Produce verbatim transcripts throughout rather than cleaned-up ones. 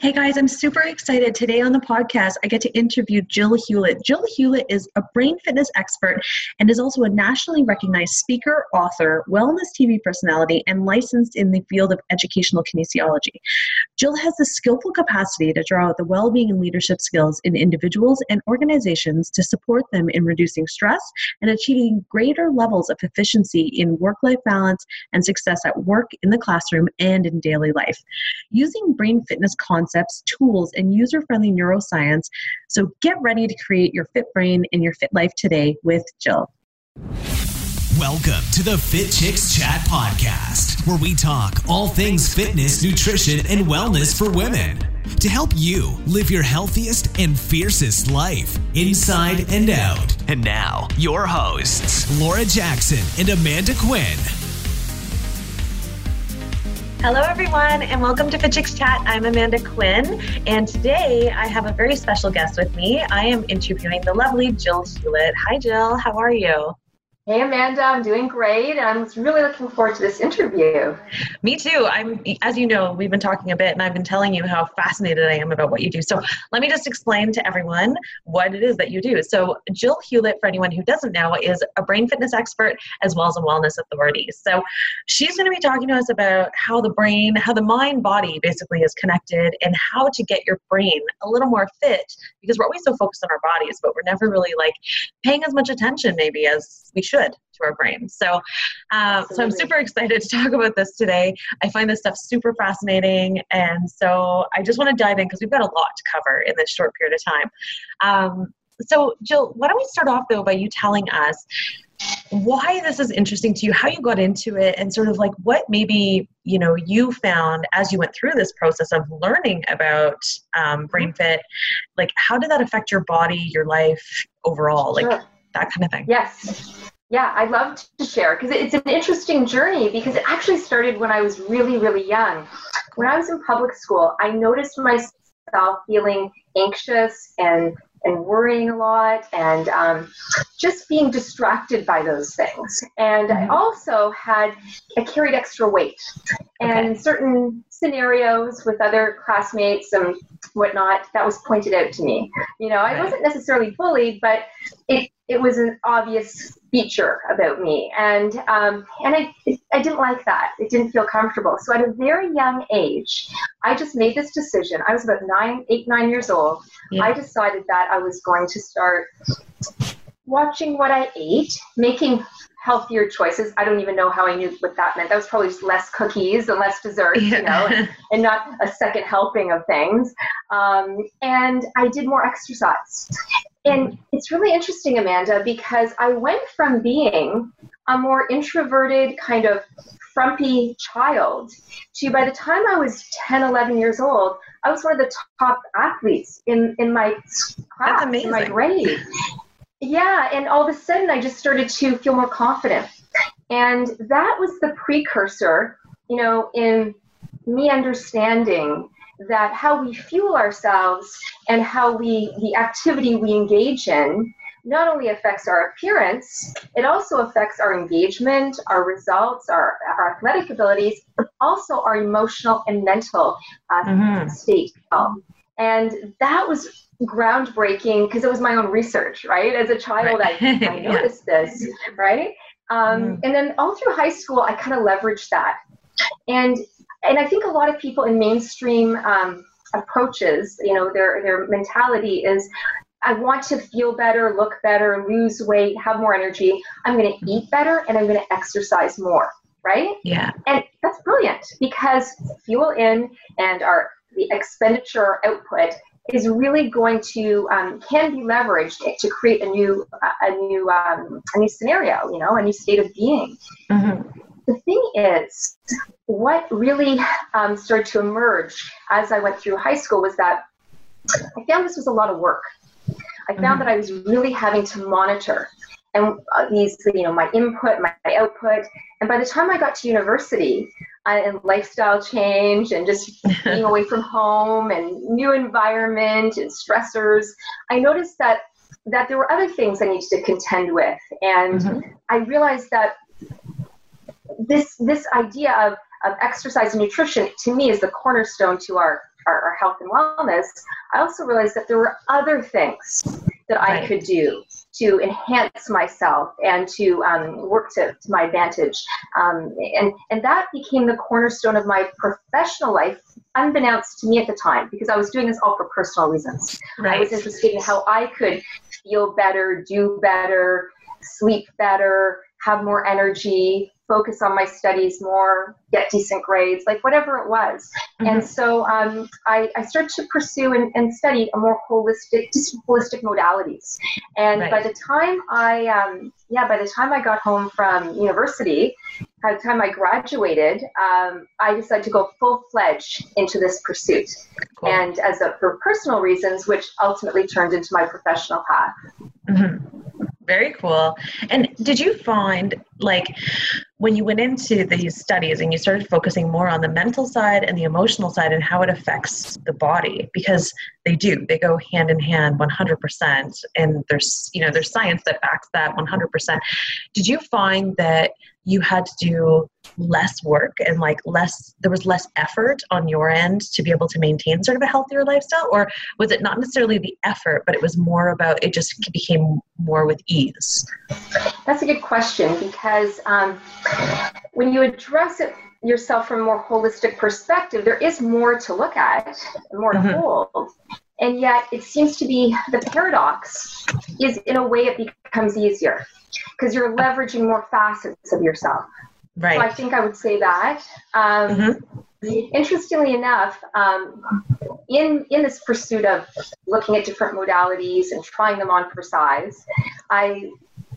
Hey guys, I'm super excited. Today on the podcast, I get to interview Jill Hewlett. Jill Hewlett is a brain fitness expert and is also a nationally recognized speaker, author, wellness T V personality, and licensed in the field of educational kinesiology. Jill has the skillful capacity to draw out the well-being and leadership skills in individuals and organizations to support them in reducing stress and achieving greater levels of efficiency in work-life balance and success at work, in the classroom, and in daily life. Using brain fitness concepts, tools, and user-friendly neuroscience. So get ready to create your fit brain and your fit life today with Jill. Welcome to the Fit Chicks Chat Podcast, where we talk all things fitness, nutrition, and wellness for women to help you live your healthiest and fiercest life inside and out. And now, your hosts, Laura Jackson and Amanda Quinn. Hello, everyone, and welcome to Fit Chicks Chat. I'm Amanda Quinn, and today I have a very special guest with me. I am interviewing the lovely Jill Hewlett. Hi, Jill. How are you? Hey, Amanda. I'm doing great. I'm really looking forward to this interview. Me too. I'm, as you know, we've been talking a bit, and I've been telling you how fascinated I am about what you do. So let me just explain to everyone what it is that you do. So Jill Hewlett, for anyone who doesn't know, is a brain fitness expert as well as a wellness authority. So she's going to be talking to us about how the brain, how the mind body basically is connected, and how to get your brain a little more fit, because we're always so focused on our bodies, but we're never really like paying as much attention maybe as we should to our brains. So, uh, so I'm super excited to talk about this today. I find this stuff super fascinating. And so I just want to dive in because we've got a lot to cover in this short period of time. Um, so Jill, why don't we start off though by you telling us why this is interesting to you, how you got into it, and sort of like what maybe, you know, you found as you went through this process of learning about um, brain fit, like how did that affect your body, your life overall, like sure. that kind of thing? Yes. Yeah, I'd love to share because it's an interesting journey because it actually started when I was really, really young. When I was in public school, I noticed myself feeling anxious and and worrying a lot and um, just being distracted by those things. And I also had, I carried extra weight. And okay. certain scenarios with other classmates and whatnot, that was pointed out to me. You know, I wasn't necessarily bullied, but it it was an obvious feature about me. And um, and I I didn't like that. It didn't feel comfortable. So at a very young age, I just made this decision. I was about nine, eight, nine years old. Yeah. I decided that I was going to start watching what I ate, making healthier choices. I don't even know how I knew what that meant. That was probably just less cookies and less desserts, yeah. you know, and, and not a second helping of things. Um, and I did more exercise. And it's really interesting, Amanda, because I went from being a more introverted kind of frumpy child to, by the time I was ten, eleven years old, I was one of the top athletes in, in my class, in my grade. Yeah, and all of a sudden I just started to feel more confident. And that was the precursor, you know, in me understanding that how we fuel ourselves and how we, the activity we engage in, not only affects our appearance, it also affects our engagement, our results, our, our athletic abilities, but also our emotional and mental uh, mm-hmm. state. And that was groundbreaking because it was my own research, right? As a child, right. I, I noticed yeah. this, right? Um, mm-hmm. And then all through high school, I kind of leveraged that. And and I think a lot of people in mainstream um, approaches, you know, their their mentality is, I want to feel better, look better, lose weight, have more energy. I'm going to eat better and I'm going to exercise more, right? Yeah. And that's brilliant because fuel in and our the expenditure output is really going to um, can be leveraged to create a new a new um, a new scenario, you know, a new state of being. Mm-hmm. The thing is, what really um, started to emerge as I went through high school was that I found this was a lot of work. I found mm-hmm. that I was really having to monitor and uh, these, you know, my input, my, my output. And by the time I got to university uh, and lifestyle change and just being away from home and new environment and stressors, I noticed that that there were other things I needed to contend with. And mm-hmm. I realized that this this idea of, of exercise and nutrition, to me, is the cornerstone to our our, our health and wellness, I also realized that there were other things that I right. could do to enhance myself and to um, work to, to my advantage. Um, and, and that became the cornerstone of my professional life, unbeknownst to me at the time, because I was doing this all for personal reasons. Right. I was interested in how I could feel better, do better, sleep better, have more energy, focus on my studies more, get decent grades, like whatever it was. Mm-hmm. And so um, I, I started to pursue and, and study a more holistic, just holistic modalities. And right. by the time I, um, yeah, by the time I got home from university, by the time I graduated, um, I decided to go full-fledged into this pursuit. Cool. And as a, for personal reasons, which ultimately turned into my professional path. Mm-hmm. Very cool. And did you find, like, when you went into these studies and you started focusing more on the mental side and the emotional side and how it affects the body, because they do, they go hand in hand one hundred percent, and there's, you know, there's science that backs that one hundred percent. Did you find that you had to do less work and like less, there was less effort on your end to be able to maintain sort of a healthier lifestyle? Or was it not necessarily the effort, but it was more about, it just became more with ease? That's a good question, because um, when you address it yourself from a more holistic perspective, there is more to look at, more to mm-hmm. hold. And yet it seems to be the paradox is, in a way, it becomes easier because you're leveraging more facets of yourself. Right. So I think I would say that. Um, mm-hmm. Interestingly enough, um, in in this pursuit of looking at different modalities and trying them on for size, I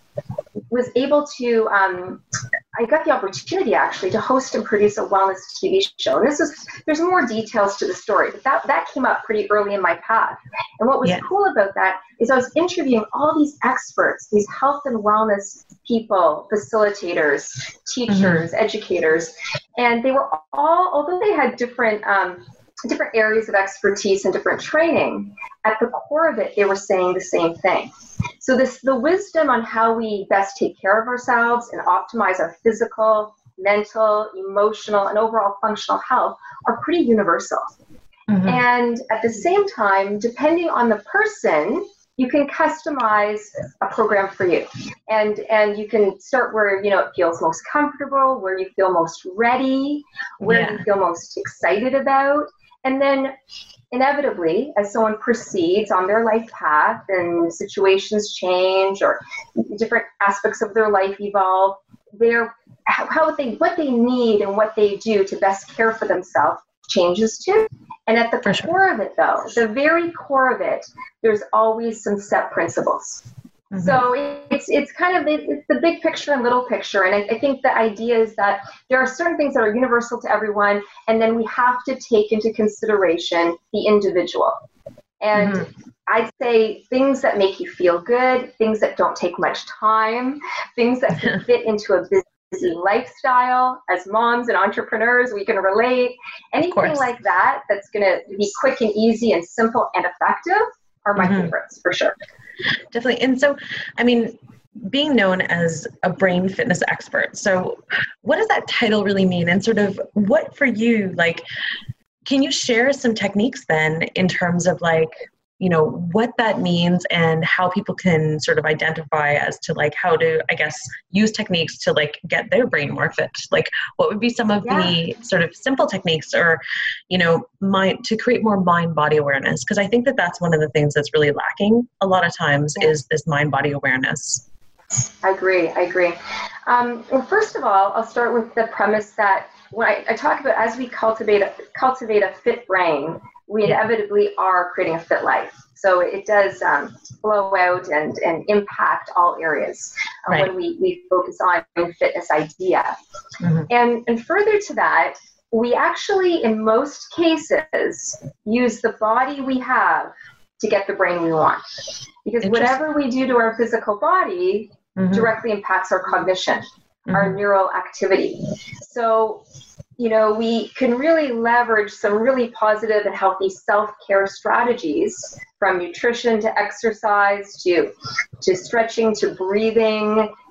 was able to, um, I got the opportunity actually to host and produce a wellness T V show. And this is, there's more details to the story, but that, that came up pretty early in my path. And what was yeah. cool about that is I was interviewing all these experts, these health and wellness people, facilitators, teachers, mm-hmm. educators, and they were all, although they had different, um, different areas of expertise and different training, at the core of it, they were saying the same thing. So this, the wisdom on how we best take care of ourselves and optimize our physical, mental, emotional, and overall functional health are pretty universal. Mm-hmm. And at the same time, depending on the person, you can customize a program for you. And and you can start where, you know, it feels most comfortable, where you feel most ready, where yeah. you feel most excited about. And then inevitably, as someone proceeds on their life path and situations change or different aspects of their life evolve, their how they what they need and what they do to best care for themselves changes too. And at the for core sure. of it, though, the very core of it, there's always some set principles. Mm-hmm. So it's it's kind of it's the big picture and little picture. And I, I think the idea is that there are certain things that are universal to everyone, and then we have to take into consideration the individual. And mm-hmm. I'd say things that make you feel good, things that don't take much time, things that can fit into a busy lifestyle. As moms and entrepreneurs, we can relate. Anything like that that's going to be quick and easy and simple and effective are my mm-hmm. favorites for sure. Definitely. And so, I mean, being known as a brain fitness expert, so what does that title really mean? And sort of what for you, like, can you share some techniques then in terms of like, you know, what that means and how people can sort of identify as to like how to, I guess, use techniques to like get their brain more fit? Like what would be some of yeah. the sort of simple techniques or, you know, mind to create more mind body awareness? Because I think that that's one of the things that's really lacking a lot of times yeah. is this mind body awareness. I agree. I agree. Um, well, first of all, I'll start with the premise that when I, I talk about as we cultivate a, cultivate a fit brain, we inevitably are creating a fit life. So it does um, flow out and, and impact all areas uh, right. when we, we focus on the fitness idea. Mm-hmm. And, and further to that, we actually, in most cases, use the body we have to get the brain we want. Because whatever we do to our physical body mm-hmm. directly impacts our cognition, mm-hmm. our neural activity. So, you know, we can really leverage some really positive and healthy self-care strategies, from nutrition to exercise to to stretching to breathing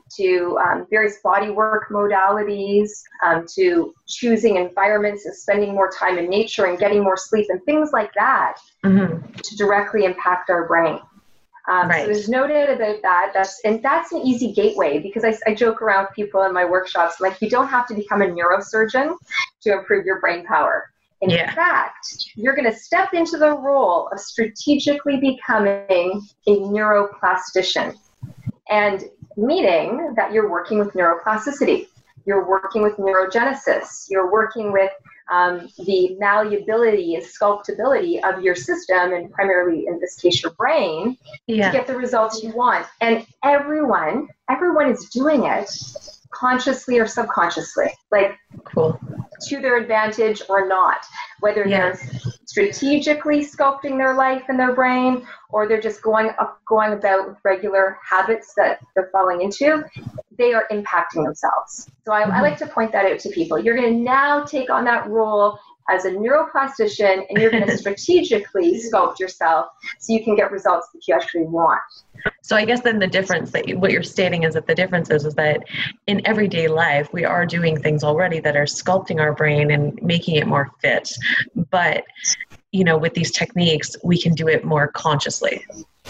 to um, various body work modalities, um, to choosing environments and spending more time in nature and getting more sleep and things like that mm-hmm. to directly impact our brain. Um, right. So there's no doubt about that. That's, and that's an easy gateway, because I, I joke around with people in my workshops, like, you don't have to become a neurosurgeon to improve your brain power. In yeah. fact, you're going to step into the role of strategically becoming a neuroplastician, and meaning that you're working with neuroplasticity, you're working with neurogenesis, you're working with um, the malleability and sculptability of your system, and primarily in this case your brain, yeah. to get the results you want. And everyone, everyone is doing it consciously or subconsciously, like cool. to their advantage or not, whether yeah. they're strategically sculpting their life and their brain, or they're just going up, going about with regular habits that they're falling into, they are impacting themselves. So I, mm-hmm. I like to point that out to people. You're going to now take on that role as a neuroplastician, and you're going to strategically sculpt yourself so you can get results that you actually want. So I guess then the difference that you, what you're stating is that the difference is, is that in everyday life, we are doing things already that are sculpting our brain and making it more fit. But, you know, with these techniques, we can do it more consciously.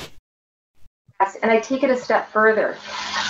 Yes, and I take it a step further.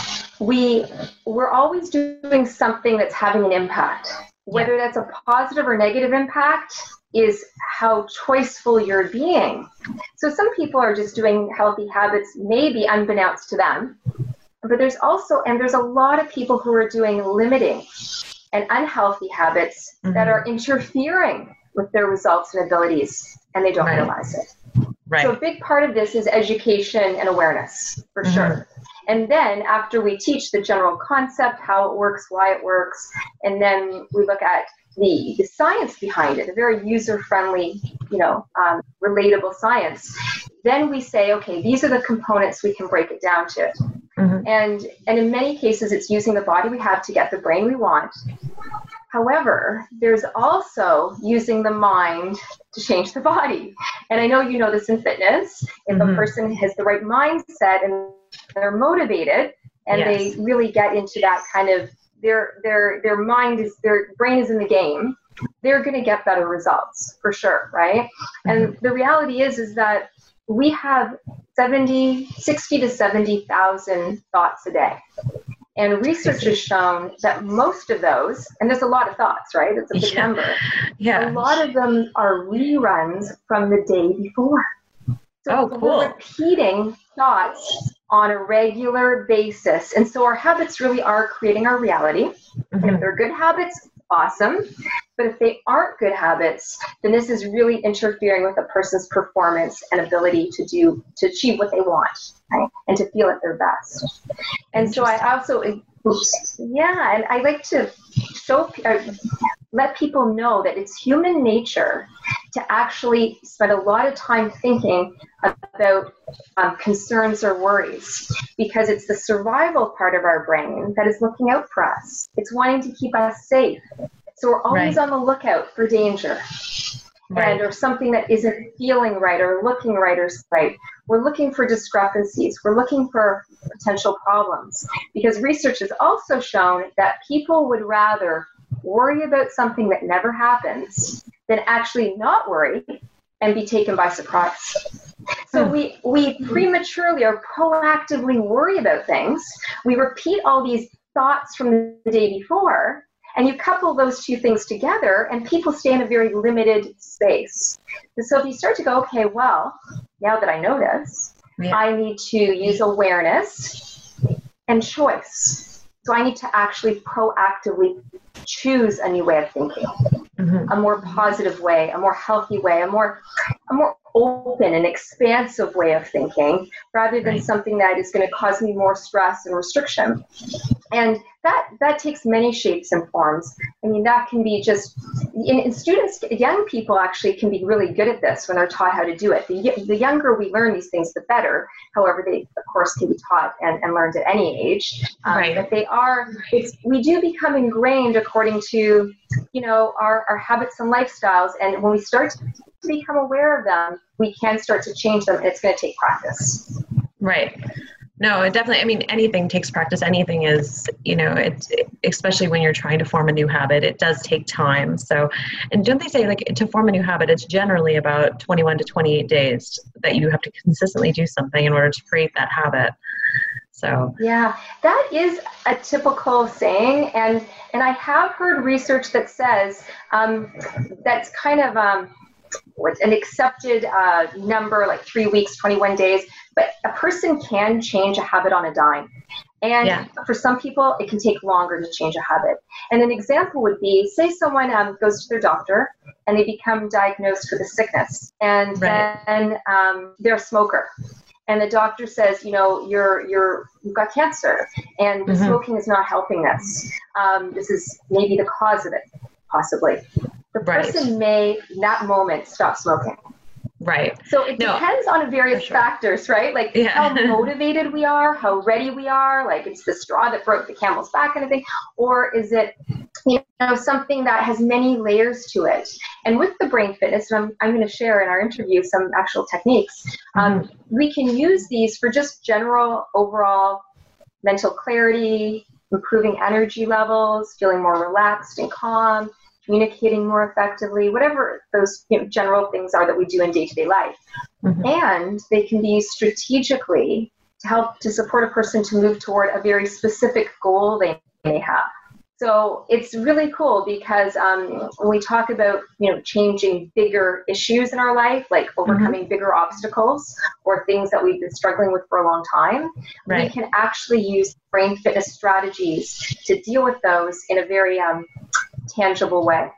We, we're always doing something that's having an impact. Whether that's a positive or negative impact is how choiceful you're being. So some people are just doing healthy habits, maybe unbeknownst to them. But there's also, and there's a lot of people who are doing limiting and unhealthy habits mm-hmm. that are interfering with their results and abilities, and they don't right. realize it. Right. So a big part of this is education and awareness, for mm-hmm. sure. And then after we teach the general concept, how it works, why it works, and then we look at the, the science behind it, a very user-friendly, you know, um, relatable science, then we say, okay, these are the components we can break it down to. Mm-hmm. And, and in many cases, it's using the body we have to get the brain we want. However, there's also using the mind to change the body. And I know you know this in fitness. If mm-hmm. a person has the right mindset and they're motivated and yes. they really get into that kind of, their their their mind is, their brain is in the game, they're going to get better results for sure, right? Mm-hmm. And the reality is, is that we have seventy, sixty to seventy thousand thoughts a day. And research has shown that most of those, and there's a lot of thoughts, right? It's a big yeah. number. Yeah. A lot of them are reruns from the day before. So oh, cool. we're repeating thoughts on a regular basis. And so our habits really are creating our reality. Mm-hmm. And if they're good habits, awesome. But if they aren't good habits, then this is really interfering with a person's performance and ability to do, to achieve what they want, right? And to feel at their best. And so I also, oops, yeah, and I like to show, uh, let people know that it's human nature to actually spend a lot of time thinking about um, concerns or worries, because it's the survival part of our brain that is looking out for us. It's wanting to keep us safe. So we're always right. on the lookout for danger. Right. And or something that isn't feeling right or looking right or right. We're looking for discrepancies. We're looking for potential problems, because research has also shown that people would rather worry about something that never happens than actually not worry and be taken by surprise. So hmm. we, we prematurely or proactively worry about things. We repeat all these thoughts from the day before, and you couple those two things together, and people stay in a very limited space. And so if you start to go, okay, well, now that I know this, yeah. I need to use awareness and choice. So I need to actually proactively choose a new way of thinking, mm-hmm. a more positive way, a more healthy way, a more, a more open and expansive way of thinking, rather than right. something that is going to cause me more stress and restriction. And that that takes many shapes and forms. I mean, that can be just, in, in students, young people actually can be really good at this when they're taught how to do it. The, the younger we learn these things, the better. However, they, of course, can be taught and, and learned at any age. Um, right. But they are, it's, we do become ingrained according to, you know, our, our habits and lifestyles. And when we start to become aware of them, we can start to change them. And it's going to take practice. Right. No, it definitely, I mean, anything takes practice. Anything is, you know, it's, especially when you're trying to form a new habit, it does take time. So, and don't they say like to form a new habit, it's generally about twenty-one to twenty-eight days that you have to consistently do something in order to create that habit. So, yeah, that is a typical saying. And, and I have heard research that says um, that's kind of um, what's an accepted uh, number, like three weeks, twenty-one days. But a person can change a habit on a dime. And yeah. for some people, it can take longer to change a habit. And an example would be, say someone um, goes to their doctor and they become diagnosed with a sickness. And right. then um, they're a smoker. And the doctor says, you know, you're, you're, you've got cancer and the mm-hmm. smoking is not helping this. Um, this is maybe the cause of it, possibly. The person right. may, in that moment, stop smoking. Right. So it no, depends on various sure. factors, right? Like yeah. how motivated we are, how ready we are, like it's the straw that broke the camel's back kind of thing. Or is it, you know, something that has many layers to it? And with the brain fitness, and I'm, I'm going to share in our interview some actual techniques, um, mm-hmm. we can use these for just general overall mental clarity, improving energy levels, feeling more relaxed and calm, communicating more effectively, whatever those you know, general things are that we do in day-to-day life. Mm-hmm. And they can be used strategically to help to support a person to move toward a very specific goal they may have. So it's really cool because um, when we talk about, you know, changing bigger issues in our life, like overcoming mm-hmm. bigger obstacles or things that we've been struggling with for a long time, right. we can actually use brain fitness strategies to deal with those in a very um, tangible way.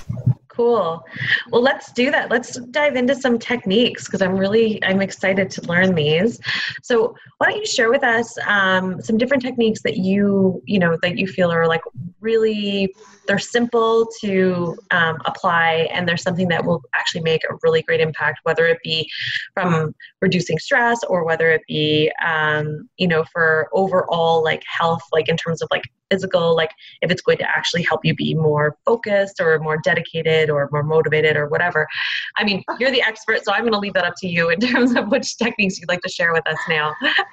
Cool. Well, let's do that. Let's dive into some techniques because I'm really, I'm excited to learn these. So why don't you share with us um, some different techniques that you, you know, that you feel are like really, they're simple to um, apply and there's something that will actually make a really great impact, whether it be from reducing stress or whether it be, um, you know, for overall like health, like in terms of like physical, like if it's going to actually help you be more focused or more dedicated or more motivated or whatever. I mean, you're the expert, so I'm going to leave that up to you in terms of which techniques you'd like to share with us now.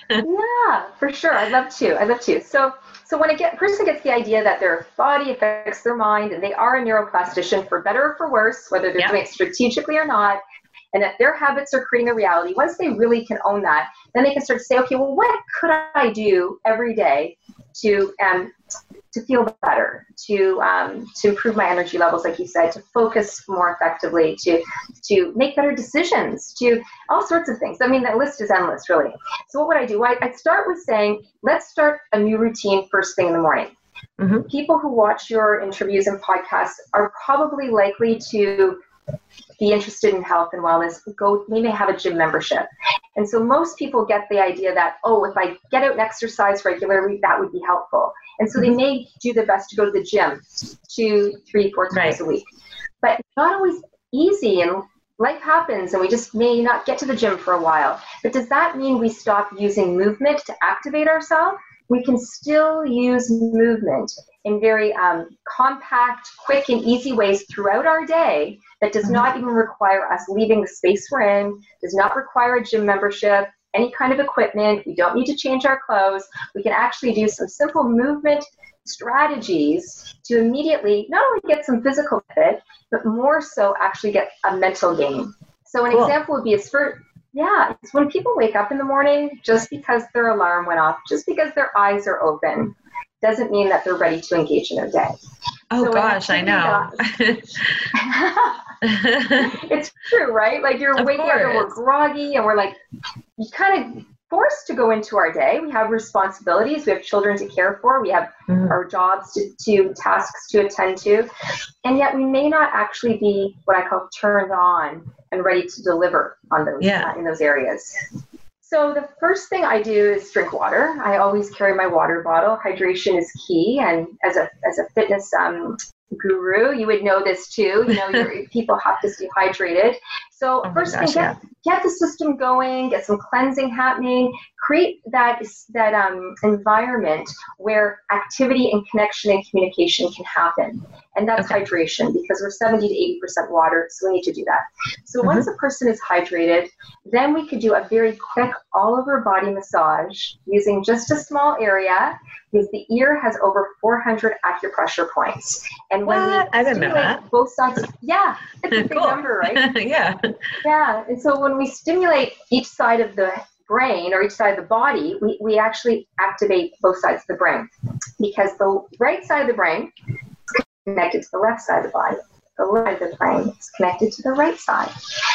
Yeah, for sure. I'd love to. I'd love to. So, so when a get, person gets the idea that their body affects their mind and they are a neuroplastician for better or for worse, whether they're yep. doing it strategically or not, and that their habits are creating a reality, once they really can own that, then they can start to say, okay, well, what could I do every day to um, to feel better, to um, to improve my energy levels, like you said, to focus more effectively, to to make better decisions, to all sorts of things. I mean, the list is endless, really. So what would I do? I, I'd start with saying, let's start a new routine first thing in the morning. Mm-hmm. People who watch your interviews and podcasts are probably likely to be interested in health and wellness, go, they may have a gym membership. And so most people get the idea that, oh, if I get out and exercise regularly, that would be helpful. And so mm-hmm. they may do their best to go to the gym two, three, four times right. a week. But it's not always easy and life happens and we just may not get to the gym for a while. But does that mean we stop using movement to activate ourselves? We can still use movement in very um, compact, quick, and easy ways throughout our day that does not even require us leaving the space we're in, does not require a gym membership, any kind of equipment. We don't need to change our clothes. We can actually do some simple movement strategies to immediately not only get some physical benefit, but more so actually get a mental gain. So an cool. example would be a spurt. Yeah, it's when people wake up in the morning, just because their alarm went off, just because their eyes are open, doesn't mean that they're ready to engage in their day. Oh so gosh, I know. It's true, right? Like you're of waking course. up and we're groggy and we're like, you kind of forced to go into our day. We have responsibilities. We have children to care for. We have mm. our jobs to, to tasks to attend to. And yet we may not actually be what I call turned on and ready to deliver on those yeah. uh, in those areas. So the first thing I do is drink water. I always carry my water bottle. Hydration is key. And as a as a fitness um, guru, you would know this too. You know, your, people have to stay hydrated. So oh first gosh, thing, get, yeah. get the system going, get some cleansing happening, create that that um, environment where activity and connection and communication can happen. And that's Okay. hydration, because we're seventy to eighty percent water, so we need to do that. So Mm-hmm. once a person is hydrated, then we could do a very quick all over body massage using just a small area, because the ear has over four hundred acupressure points. And when What? we I didn't know stimulate that. both sides, yeah, it's a big Cool. number, right? Yeah. Yeah, and so when we stimulate each side of the brain or each side of the body, we, we actually activate both sides of the brain, because the right side of the brain is connected to the left side of the body. The left side of the brain is connected to the right side.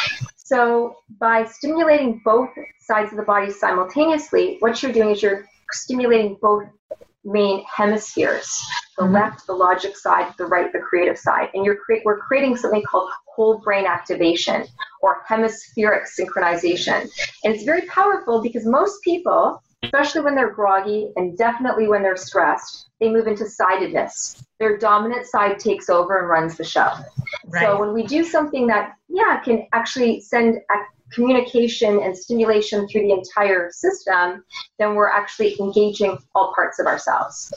So by stimulating both sides of the body simultaneously, what you're doing is you're stimulating both main hemispheres, the Mhm. left, the logic side, the right, the creative side. And you're cre- we're creating something called whole brain activation or hemispheric synchronization. And it's very powerful because most people, especially when they're groggy and definitely when they're stressed, they move into sidedness. Their dominant side takes over and runs the show. Right. So when we do something that, yeah, can actually send a communication and stimulation through the entire system, then we're actually engaging all parts of ourselves.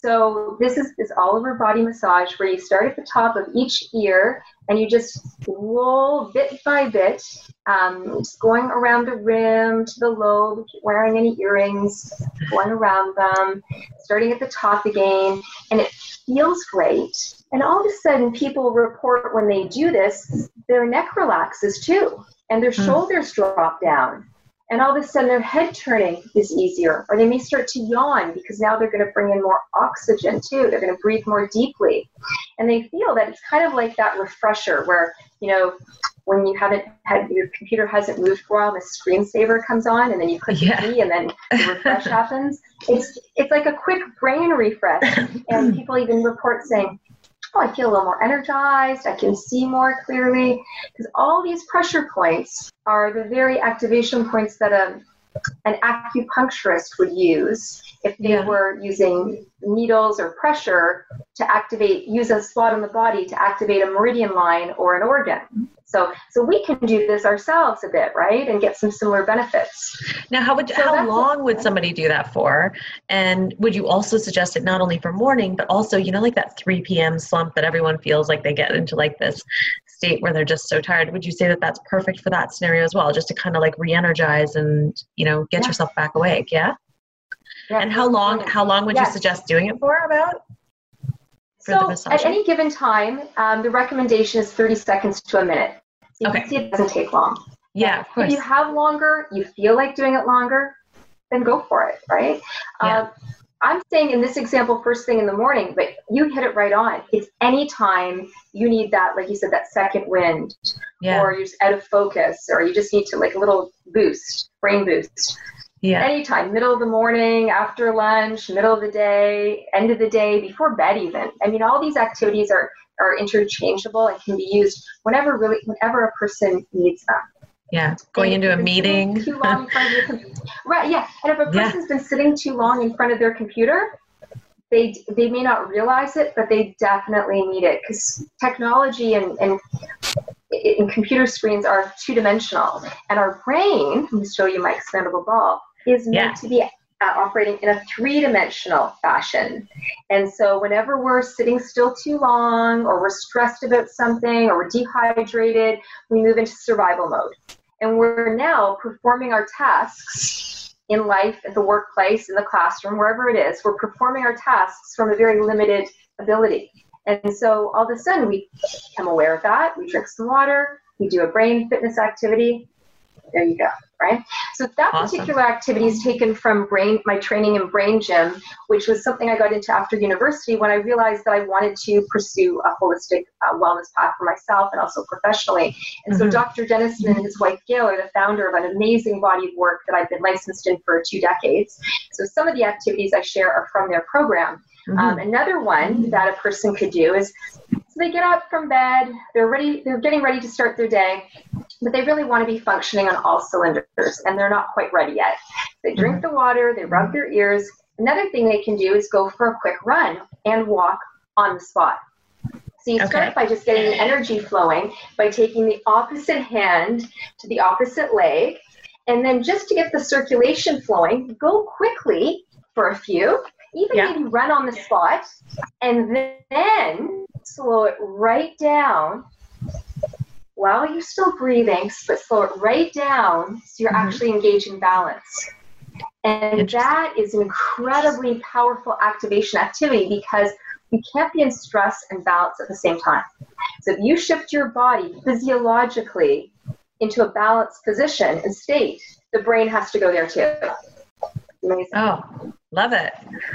So this is this all over body massage where you start at the top of each ear and you just roll bit by bit, um, just going around the rim to the lobe, if you're wearing any earrings, going around them, starting at the top again, and it feels great. And all of a sudden people report when they do this, their neck relaxes too. And their Mm. shoulders drop down. And all of a sudden their head turning is easier. Or they may start to yawn because now they're going to bring in more oxygen too. They're going to breathe more deeply. And they feel that it's kind of like that refresher where, you know, when you haven't had, your computer hasn't moved for a while, and the screensaver comes on and then you click Yeah. the key and then the refresh happens. It's, it's like a quick brain refresh. And people even report saying, oh, I feel a little more energized, I can see more clearly, because all these pressure points are the very activation points that a, an acupuncturist would use if they Yeah. were using needles or pressure to activate, use a spot on the body to activate a meridian line or an organ. So, so we can do this ourselves a bit, right, and get some similar benefits. Now, how would So how that's long what- would somebody do that for? And would you also suggest it not only for morning, but also, you know, like that three p.m. slump that everyone feels like they get into, like this state where they're just so tired? Would you say that that's perfect for that scenario as well, just to kind of like re-energize and, you know, get Yeah. yourself back awake? Yeah. Yeah, And how long? totally. How long would you Yes. suggest doing it for? About? For the So massage? at any given time, um, the recommendation is thirty seconds to a minute. So you Okay. can see it doesn't take long. Yeah, of course. If you have longer, you feel like doing it longer, then go for it, right? Yeah. Uh, I'm saying in this example, first thing in the morning, but you hit it right on. It's any time you need that, like you said, that second wind, Yeah. or you're just out of focus, or you just need to like a little boost, brain boost. Yeah. Anytime, middle of the morning, after lunch, middle of the day, end of the day, before bed even. I mean, all these activities are, are interchangeable and can be used whenever really, whenever a person needs them. Yeah. Going And into if a you've been sitting meeting. Too long in front of your com- right, yeah. And if a Yeah. person's been sitting too long in front of their computer, they they may not realize it, but they definitely need it, because technology and, and and computer screens are two-dimensional, and our brain, let me show you my expandable ball, is meant Yeah. to be uh, operating in a three-dimensional fashion. And so whenever we're sitting still too long, or we're stressed about something, or we're dehydrated, we move into survival mode. And we're now performing our tasks in life, at the workplace, in the classroom, wherever it is, we're performing our tasks from a very limited ability. And so all of a sudden we become aware of that, we drink some water, we do a brain fitness activity, there you go, right? So that Awesome. particular activity is taken from brain, my training in Brain Gym, which was something I got into after university when I realized that I wanted to pursue a holistic uh, wellness path for myself and also professionally. And so Mhm. Doctor Dennison and his wife Gail are the founder of an amazing body of work that I've been licensed in for two decades. So some of the activities I share are from their program. Mhm. Um, another one that a person could do is, so they get up from bed, they're ready, they're getting ready to start their day, but they really want to be functioning on all cylinders, and they're not quite ready yet. They drink the water, they rub their ears. Another thing they can do is go for a quick run and walk on the spot. So you start Okay. by just getting the energy flowing by taking the opposite hand to the opposite leg, and then just to get the circulation flowing, go quickly for a few, even Yeah. maybe run on the spot, and then slow it right down while you're still breathing, but slow it right down so you're mm-hmm. actually engaging balance. And that is an incredibly powerful activation activity because you can't be in stress and balance at the same time. So if you shift your body physiologically into a balanced position and state, the brain has to go there too. Amazing. Oh, love it.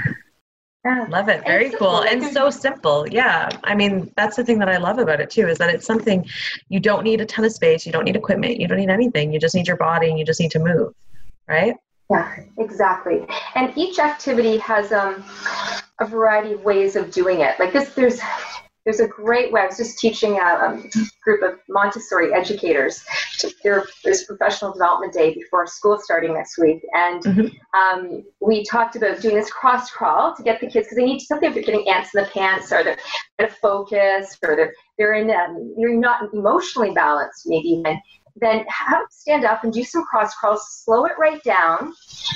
Yeah. Love it. Very and cool. And so simple. Yeah. I mean, that's the thing that I love about it too, is that it's something you don't need a ton of space. You don't need equipment. You don't need anything. You just need your body and you just need to move. Right? Yeah, exactly. And each activity has um, a variety of ways of doing it. Like this, there's there's a great way. I was just teaching a um, group of Montessori educators. There, there's Professional Development Day before school starting next week. And mm-hmm. um, we talked about doing this cross crawl to get the kids, because they need something if they're getting ants in the pants, or they're out of focus, or they're, they're in, um, you're not emotionally balanced maybe even. Then have stand up and do some cross crawls, slow it right down,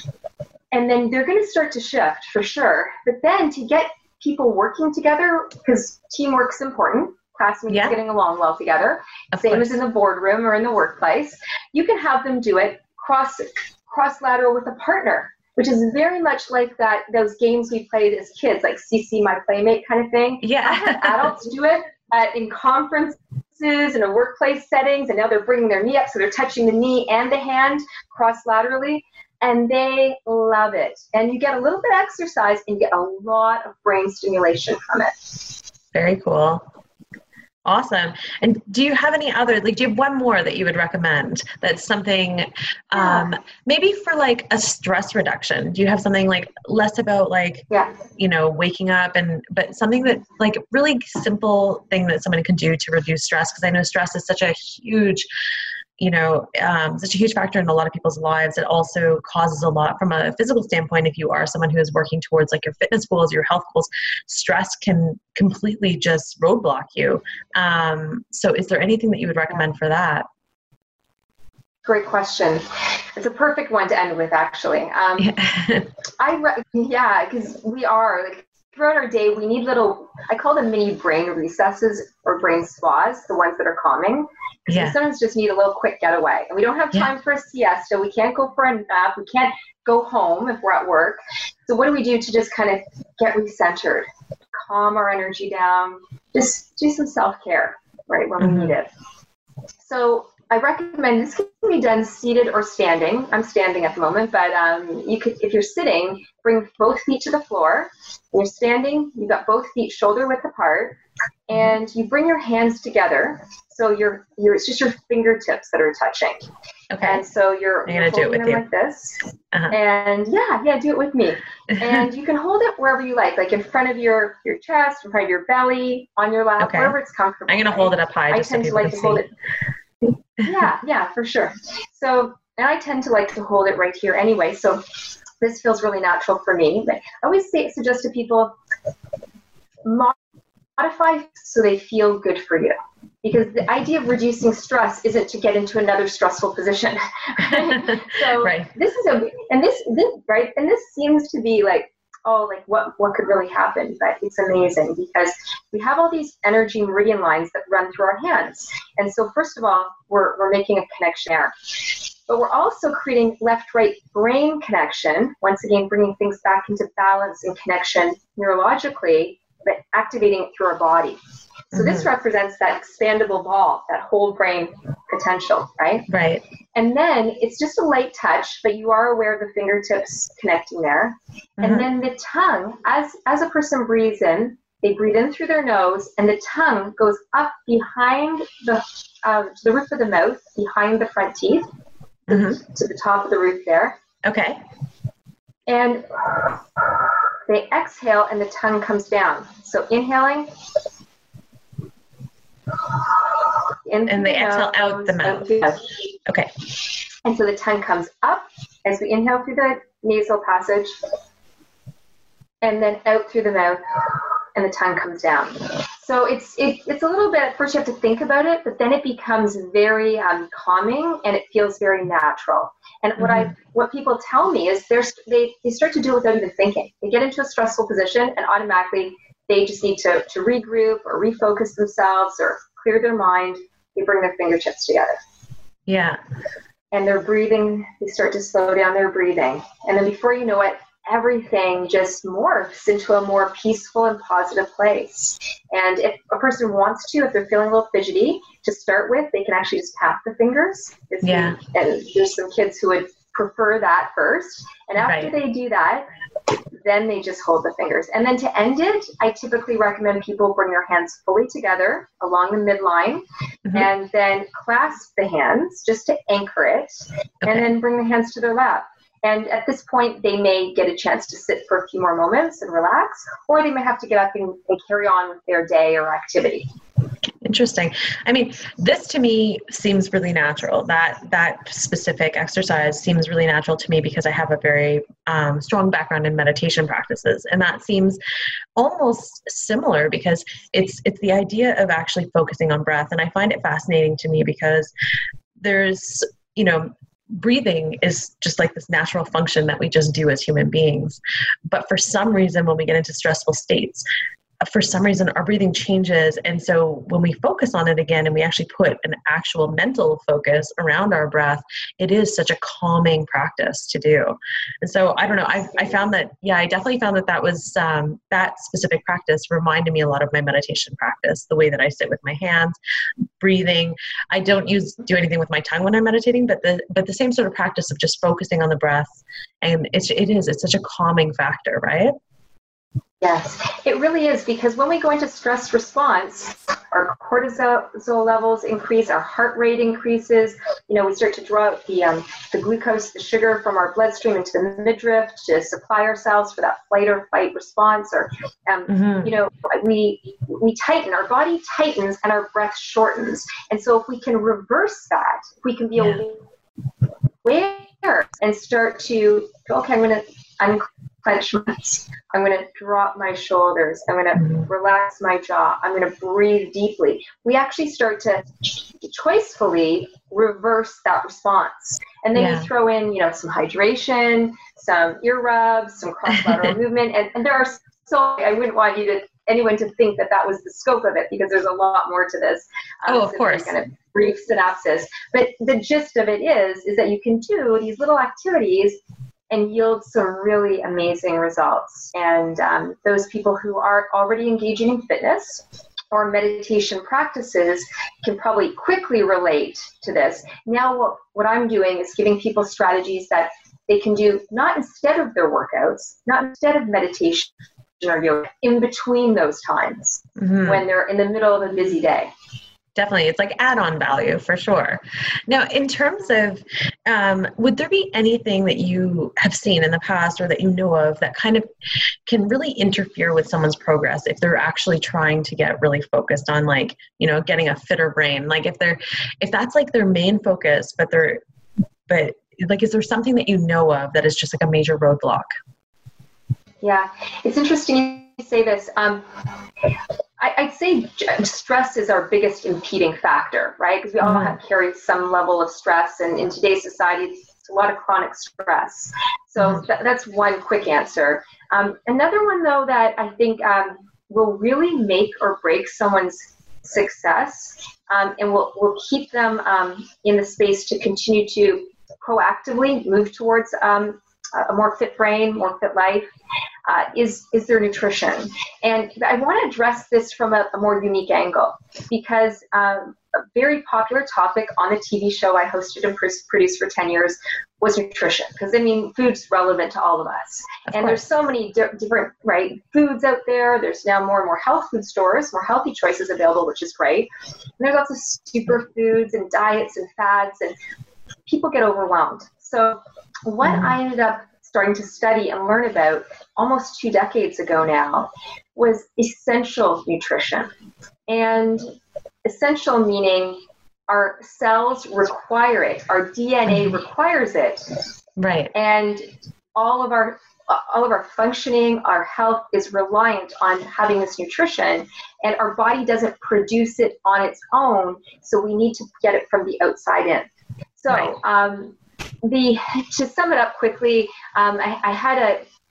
and then they're going to start to shift for sure. But then to get people working together, because teamwork's important, classmates yeah. getting along well together, of same course. As in the boardroom or in the workplace, you can have them do it cross cross lateral with a partner, which is very much like that those games we played as kids, like C C My Playmate kind of thing. Yeah, I had adults do it at, in conferences in a workplace settings, and now they're bringing their knee up, so they're touching the knee and the hand cross laterally, and they love it. And you get a little bit of exercise and you get a lot of brain stimulation from it. Very cool. Awesome. And do you have any other, like, do you have one more that you would recommend that's something, um, yeah. maybe for like a stress reduction? Do you have something like less about like, yeah. you know, waking up and, but something that like really simple thing that someone can do to reduce stress? Because I know stress is such a huge, you know, um, such a huge factor in a lot of people's lives. It also causes a lot from a physical standpoint. If you are someone who is working towards like your fitness goals, your health goals, stress can completely just roadblock you. Um, so is there anything that you would recommend for that? Great question. It's a perfect one to end with, actually. Um, yeah. I re- yeah, because we are like, throughout our day, we need little, I call them mini brain recesses or brain spas, the ones that are calming. Yeah. We sometimes just need a little quick getaway. And we don't have time yeah. for a siesta. We can't go for a nap. We can't go home if we're at work. So what do we do to just kind of get recentered, calm our energy down, just do some self-care, right, when mm-hmm. we need it. So I recommend this can be done seated or standing. I'm standing at the moment, but um, you could, if you're sitting, bring both feet to the floor. When you're standing, you've got both feet shoulder width apart, and you bring your hands together. So you're, you're, it's just your fingertips that are touching. Okay. And so you're, I'm you're gonna do it with them you. like this. Uh-huh. And yeah, yeah, do it with me. And you can hold it wherever you like, like in front of your, your chest, in front of your belly, on your lap, okay. wherever it's comfortable. I'm going to hold it up high I just so tend to people like can to hold see. it. Yeah, yeah, for sure. So, and I tend to like to hold it right here anyway. So this feels really natural for me. But I always say, suggest to people, modify so they feel good for you. Because the idea of reducing stress isn't to get into another stressful position. So right. this is a, and this, this, right, and this seems to be like, oh, like what, what could really happen? But it's amazing because we have all these energy meridian lines that run through our hands. And so first of all, we're, we're making a connection there. But we're also creating left-right brain connection, once again, bringing things back into balance and connection neurologically, but activating it through our body. So mm-hmm. this represents that expandable ball, that whole brain potential, right? Right. And then it's just a light touch, but you are aware of the fingertips connecting there. Mm-hmm. And then the tongue, as, as a person breathes in, they breathe in through their nose, and the tongue goes up behind the, uh, to the roof of the mouth, behind the front teeth, mm-hmm. to the top of the roof there. Okay. And they exhale, and the tongue comes down. So inhaling. And they exhale out the mouth. Okay. And so the tongue comes up as we inhale through the nasal passage, and then out through the mouth, and the tongue comes down. So it's it, it's a little bit, at first you have to think about it, but then it becomes very um, calming, and it feels very natural. And what mm-hmm. I what people tell me is they they they start to do it without even thinking. They get into a stressful position, and automatically they just need to, to regroup or refocus themselves or clear their mind, they bring their fingertips together. Yeah. And their breathing, they start to slow down their breathing. And then before you know it, everything just morphs into a more peaceful and positive place. And if a person wants to, if they're feeling a little fidgety, to start with, they can actually just tap the fingers. Yeah. And there's some kids who would prefer that first. And after Right. they do that, then they just hold the fingers. And then to end it, I typically recommend people bring their hands fully together along the midline, mm-hmm. and then clasp the hands just to anchor it, okay. and then bring the hands to their lap. And at this point, they may get a chance to sit for a few more moments and relax, or they may have to get up and, and carry on with their day or activity. Interesting. I mean, this to me seems really natural. That that specific exercise seems really natural to me because I have a very um, strong background in meditation practices, and that seems almost similar because it's it's the idea of actually focusing on breath. And I find it fascinating to me because there's, you know, breathing is just like this natural function that we just do as human beings. But for some reason, when we get into stressful states, for some reason our breathing changes. And so when we focus on it again and we actually put an actual mental focus around our breath, it is such a calming practice to do. And so I don't know, I I found that, yeah, I definitely found that that was, um, that specific practice reminded me a lot of my meditation practice, the way that I sit with my hands, breathing. I don't use, do anything with my tongue when I'm meditating, but the, but the same sort of practice of just focusing on the breath. And it's, it is, it's such a calming factor, right? Yes, it really is, because when we go into stress response, our cortisol levels increase, our heart rate increases. You know, we start to draw out the um, the glucose, the sugar from our bloodstream into the midriff to supply ourselves for that flight or fight response. Or, um, mm-hmm. you know, we we tighten, our body tightens, and our breath shortens. And so, if we can reverse that, if we can be yeah. aware and start to, okay, I'm going to unclench my hands. I'm going to drop my shoulders. I'm going to mm-hmm. relax my jaw. I'm going to breathe deeply. We actually start to choicefully reverse that response. And then yeah. you throw in, you know, some hydration, some ear rubs, some cross-lateral movement. And, and there are so, I wouldn't want you to, anyone to think that that was the scope of it, because there's a lot more to this. Um, oh, of course. Kind of brief synopsis. But the gist of it is, is that you can do these little activities and yield some really amazing results. And um, those people who are already engaging in fitness or meditation practices can probably quickly relate to this. Now what, what I'm doing is giving people strategies that they can do not instead of their workouts, not instead of meditation or yoga, in between those times mm-hmm. when they're in the middle of a busy day. Definitely. It's like add-on value for sure. Now, in terms of, um, would there be anything that you have seen in the past or that you know of that kind of can really interfere with someone's progress if they're actually trying to get really focused on, like, you know, getting a fitter brain? Like if they're, if that's like their main focus, but they're, but like, is there something that you know of that is just like a major roadblock? Yeah, it's interesting you say this. Um, I'd say stress is our biggest impeding factor, right? Because we all have carried some level of stress, and in today's society, it's a lot of chronic stress. So mm-hmm. th- that's one quick answer. Um, another one, though, that I think um, will really make or break someone's success, um, and will will keep them um, in the space to continue to proactively move towards um, a more fit brain, more fit life, uh, is is their nutrition. And I want to address this from a, a more unique angle, because um, a very popular topic on the T V show I hosted and produced for ten years was nutrition. Because, I mean, food's relevant to all of us. Of and course. There's so many di- different right foods out there. There's now more and more health food stores, more healthy choices available, which is great. And there's lots of superfoods and diets and fads, and people get overwhelmed. So what mm-hmm. I ended up starting to study and learn about almost two decades ago now was essential nutrition. And essential meaning our cells require it, our D N A mm-hmm. requires it. Right. And all of our all of our functioning, our health is reliant on having this nutrition, and our body doesn't produce it on its own, so we need to get it from the outside in. So right. um The to sum it up quickly, um, I, I had a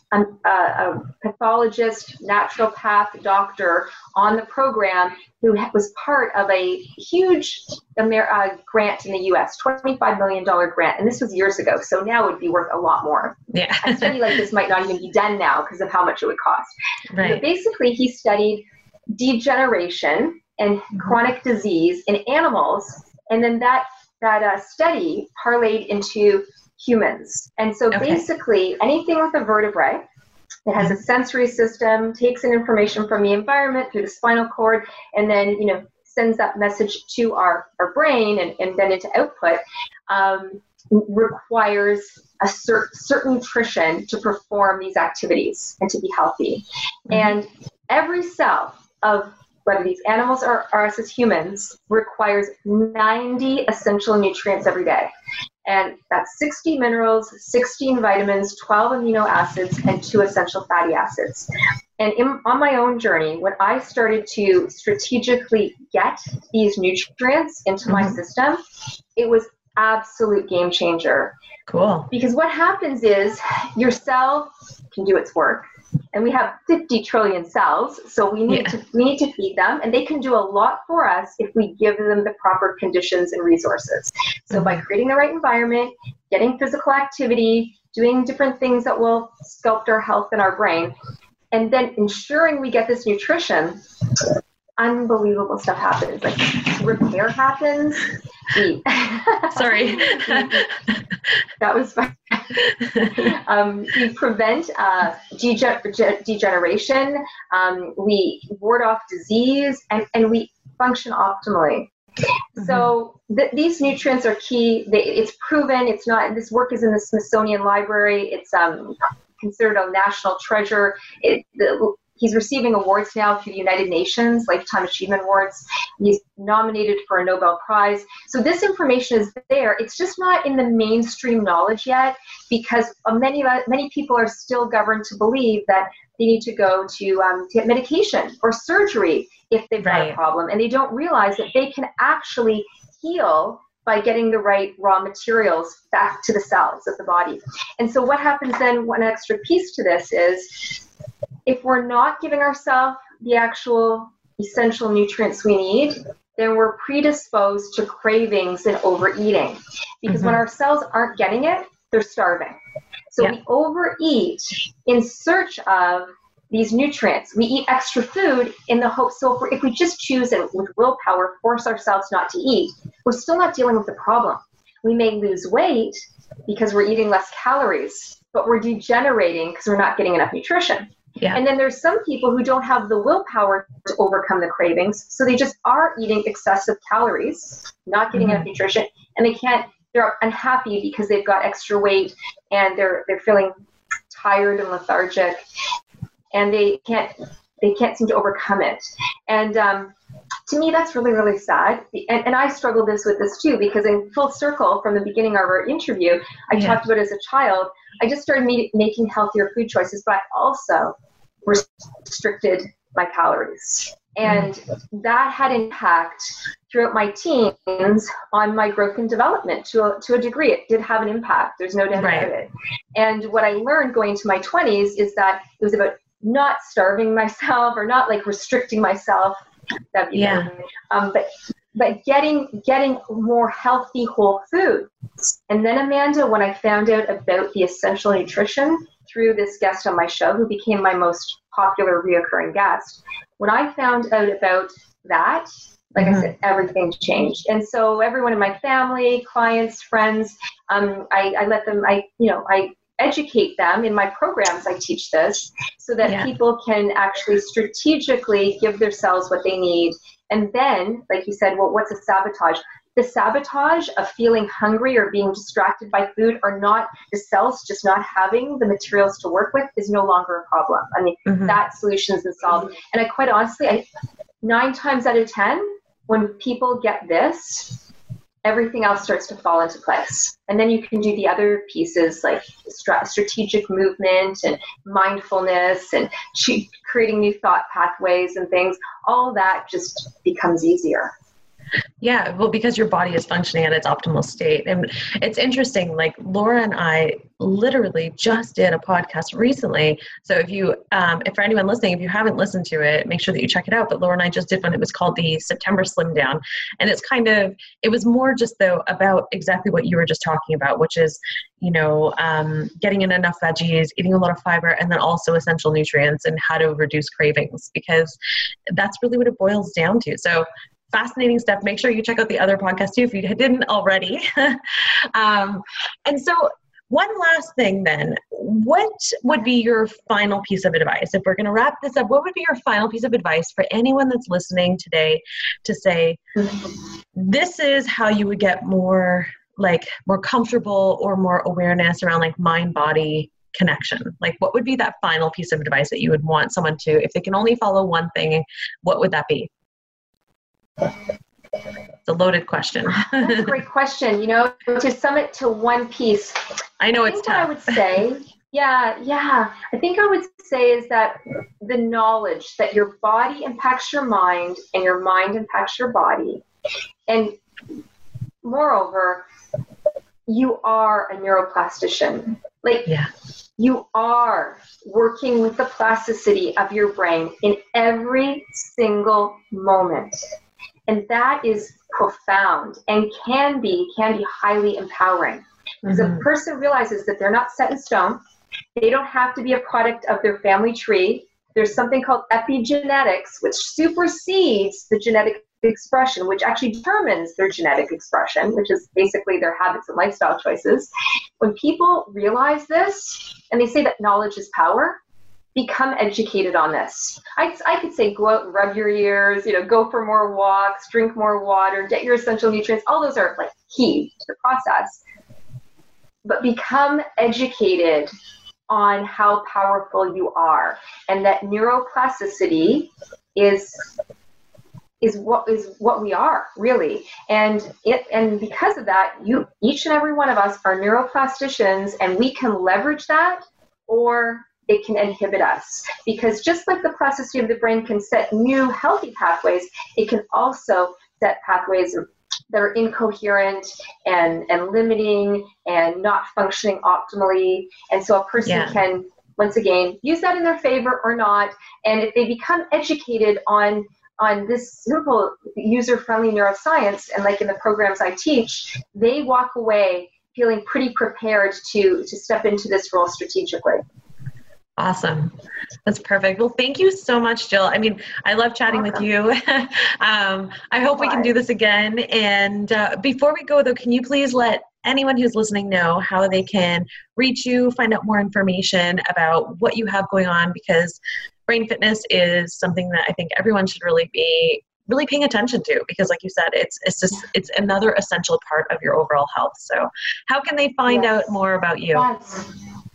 a, a pathologist, naturopath doctor on the program who was part of a huge Amer- uh, grant in the U S, twenty-five million dollars grant. And this was years ago. So now it would be worth a lot more. Yeah. A study like this might not even be done now because of how much it would cost. Right. But basically, he studied degeneration and Mm-hmm. chronic disease in animals. And then that, that uh, study parlayed into humans. And so Okay. basically, anything with a vertebrae that has a sensory system, takes in information from the environment through the spinal cord, and then, you know, sends that message to our, our brain and, and then into output, um, requires a cer- certain nutrition to perform these activities and to be healthy. Mm-hmm. And every cell of whether these animals or, or us as humans requires ninety essential nutrients every day. And that's sixty minerals, sixteen vitamins, twelve amino acids, and two essential fatty acids. And in, on my own journey, when I started to strategically get these nutrients into mm-hmm. my system, it was absolute game changer. Cool. Because what happens is your cell can do its work. And we have fifty trillion cells, so we need yeah. to we need to feed them, and they can do a lot for us if we give them the proper conditions and resources. So mm-hmm. by creating the right environment, getting physical activity, doing different things that will sculpt our health and our brain, and then ensuring we get this nutrition, unbelievable stuff happens. Like repair happens. We, Sorry. That was fine. um, we prevent uh, dege- degeneration, um, we ward off disease, and, and we function optimally. Mm-hmm. So th- these nutrients are key. They, it's proven. It's not. This work is in the Smithsonian Library. It's um, considered a national treasure. It, the, He's receiving awards now through the United Nations, Lifetime Achievement Awards. He's nominated for a Nobel Prize. So this information is there. It's just not in the mainstream knowledge yet because many many people are still governed to believe that they need to go to, um, to get medication or surgery if they've right. got a problem. And they don't realize that they can actually heal by getting the right raw materials back to the cells of the body. And so what happens then, one extra piece to this is, if we're not giving ourselves the actual essential nutrients we need, then we're predisposed to cravings and overeating. Because mm-hmm. when our cells aren't getting it, they're starving. So yeah. we overeat in search of these nutrients. We eat extra food in the hope. So if, we're, if we just choose and with willpower force ourselves not to eat, we're still not dealing with the problem. We may lose weight because we're eating less calories, but we're degenerating because we're not getting enough nutrition. Yeah. And then there's some people who don't have the willpower to overcome the cravings, so they just are eating excessive calories, not getting mm-hmm. enough nutrition, and they can't. They're unhappy because they've got extra weight and they're they're feeling tired and lethargic, and they can't they can't seem to overcome it. And um, to me, that's really really sad. And, and I struggled this with this too because in full circle from the beginning of our interview, I yeah. talked about as a child. I just started me- making healthier food choices, but I also restricted my calories. And mm. that had impact throughout my teens on my growth and development to a, to a degree. It did have an impact. There's no doubt right. about it. And what I learned going into my twenties is that it was about not starving myself or not like restricting myself. That'd be yeah. um, but but getting getting more healthy whole foods. And then Amanda, when I found out about the essential nutrition through this guest on my show, who became my most popular reoccurring guest, when I found out about that, like mm-hmm. I said, everything changed. And so everyone in my family, clients, friends, um, I, I let them, I, you know, I educate them in my programs. I teach this so that yeah. people can actually strategically give themselves what they need. And then, like you said, well, what's a sabotage? The sabotage of feeling hungry or being distracted by food or not, the cells just not having the materials to work with is no longer a problem. I mean, mm-hmm. that solution has been solved. And I quite honestly, I, nine times out of ten, when people get this, everything else starts to fall into place. And then you can do the other pieces like strategic movement and mindfulness and creating new thought pathways and things. All that just becomes easier. Yeah, well, because your body is functioning at its optimal state. And it's interesting, like Laura and I literally just did a podcast recently. So if you, um, if for anyone listening, if you haven't listened to it, make sure that you check it out. But Laura and I just did one. It was called the September Slim Down. And it's kind of, it was more just though about exactly what you were just talking about, which is, you know, um, getting in enough veggies, eating a lot of fiber, and then also essential nutrients and how to reduce cravings, because that's really what it boils down to. So fascinating stuff. Make sure you check out the other podcast too if you didn't already. um, and so one last thing then, what would be your final piece of advice? If we're going to wrap this up, what would be your final piece of advice for anyone that's listening today to say, this is how you would get more like more comfortable or more awareness around like mind-body connection? Like what would be that final piece of advice that you would want someone to, if they can only follow one thing, what would that be? It's a loaded question. That's a great question. You know, to sum it to one piece, I know I it's think tough. What I would say, yeah, yeah. I think I would say is that the knowledge that your body impacts your mind and your mind impacts your body. And moreover, you are a neuroplastician. Like, yeah. You are working with the plasticity of your brain in every single moment. And that is profound and can be, can be highly empowering. Because mm-hmm. a person realizes that they're not set in stone. They don't have to be a product of their family tree. There's something called epigenetics, which supersedes the genetic expression, which actually determines their genetic expression, which is basically their habits and lifestyle choices. When people realize this, and they say that knowledge is power, become educated on this. I, I could say go out and rub your ears, you know, go for more walks, drink more water, get your essential nutrients. All those are like key to the process. But become educated on how powerful you are, and that neuroplasticity is is what is what we are really. And it and because of that, you each and every one of us are neuroplasticians, and we can leverage that or it can inhibit us. Because just like the plasticity of the brain can set new healthy pathways, it can also set pathways that are incoherent and, and limiting and not functioning optimally. And so a person yeah. can, once again, use that in their favor or not. And if they become educated on on this simple user-friendly neuroscience, and like in the programs I teach, they walk away feeling pretty prepared to, to step into this role strategically. Awesome. That's perfect. Well, thank you so much, Jill. I mean, I love chatting with you. um, I hope we can do this again. And uh, before we go, though, can you please let anyone who's listening know how they can reach you, find out more information about what you have going on? Because brain fitness is something that I think everyone should really be really paying attention to, because like you said, it's it's just it's another essential part of your overall health. So how can they find yes. out more about you? Yes.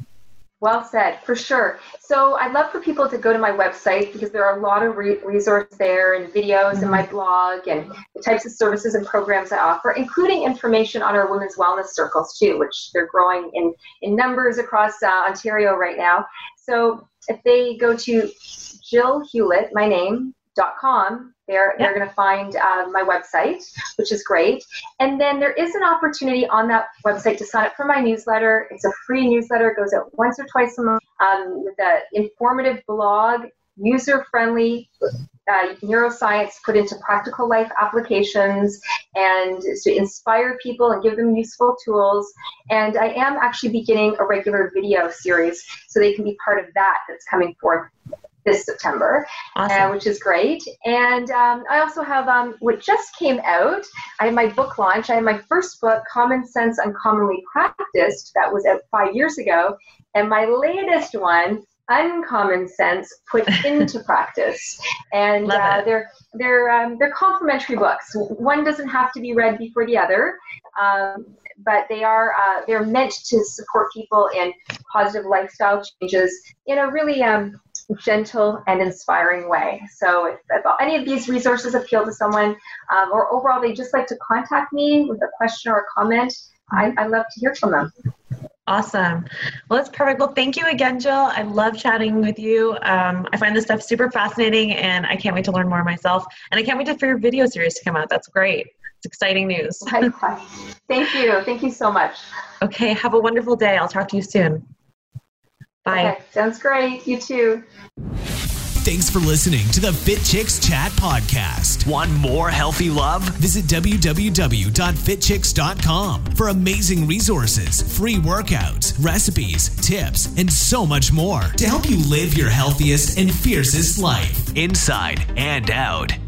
Well said, for sure. So I'd love for people to go to my website, because there are a lot of re- resources there and videos mm-hmm. in my blog and the types of services and programs I offer, including information on our women's wellness circles too, which they're growing in, in numbers across uh, Ontario right now. So if they go to Jill Hewlett, my name, dot com, they're, yep. they're going to find uh, my website, which is great. And then there is an opportunity on that website to sign up for my newsletter. It's a free newsletter. It goes out once or twice a month um, with an informative blog, user-friendly uh, neuroscience put into practical life applications, and to inspire people and give them useful tools. And I am actually beginning a regular video series, so they can be part of that that's coming forth this September, awesome. uh, which is great. And um, I also have um, what just came out. I have my book launch. I have my first book, Common Sense Uncommonly Practiced, that was out five years ago. And my latest one, Uncommon Sense Put into Practice. And uh, they're they're um, they're complementary books. One doesn't have to be read before the other, um, but they are uh, they're meant to support people in positive lifestyle changes in a really um, gentle and inspiring way. So if, if any of these resources appeal to someone, um, or overall they just like to contact me with a question or a comment, I, I'd love to hear from them. Awesome. Well, that's perfect. Well, thank you again, Jill. I love chatting with you. Um, I find this stuff super fascinating, and I can't wait to learn more myself. And I can't wait for your video series to come out. That's great. It's exciting news. Thank you. Thank you so much. Okay. Have a wonderful day. I'll talk to you soon. Bye. Okay, sounds great. You too. Thanks for listening to the Fit Chicks Chat podcast. Want more healthy love? Visit w w w dot fit chicks dot com for amazing resources, free workouts, recipes, tips, and so much more to help you live your healthiest and fiercest life, inside and out.